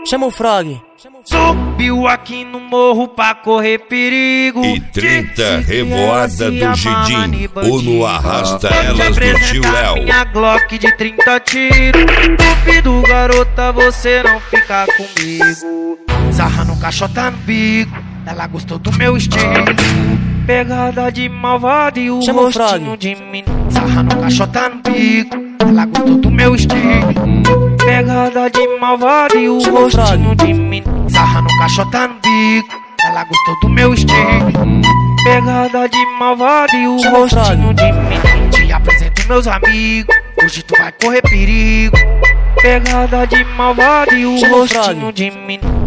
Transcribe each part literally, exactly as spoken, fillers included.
Chama o Frog. Subiu aqui no morro pra correr perigo. E trinta revoada do Gidim, ou no arrasta elas do tio Léo. Minha Glock de trinta tiros. Duvido, garota, você não fica comigo. Sarra no caixota no bico, ela gostou do meu estilo. Pegada de malvado e o Chama rostinho de menino. Sarra no caixota no bico, ela gostou do meu estilo. Pegada de malvado e o Chama rostinho de menino. Sarra no caixota no bico, ela gostou do meu estilo. Pegada de malvado e o Chama rostinho de menino. Te apresento meus amigos, hoje tu vai correr perigo. Pegada de malvado e o Chama rostinho de menino.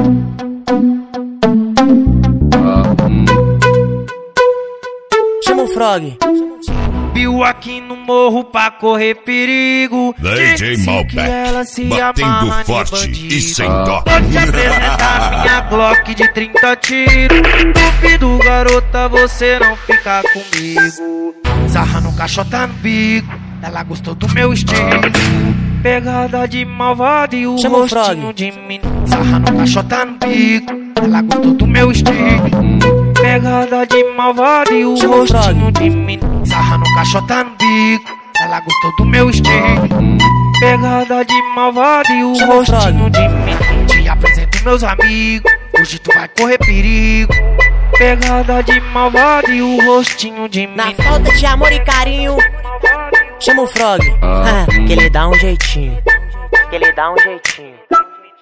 Chama o Frog. Subiu aqui no morro pra correr perigo. D J Disse que Malbec, ela se batendo amarra de forte bandido. e sem dó. Vou te apresentar minha Glock de trinta tiros. Duvido, garota, você não fica comigo. Sarra no caixota no bico, ela gostou do meu estilo. Pegada de malvado e o Chama o rostinho Frog. de menino. Sarra no caixota no bico, ela gostou do meu estilo. Pegada de malvado e o Chama o rostinho Frog. de menino. Sarra no caixota no bico, ela gostou do meu estilo. Pegada de malvado e o Chama o rostinho Frog. de menino. Te apresento meus amigos, hoje tu vai correr perigo. Pegada de malvado e o rostinho de Na menino. falta de amor e carinho, chama o Frog. Que ele dá um jeitinho. Que ele dá um jeitinho.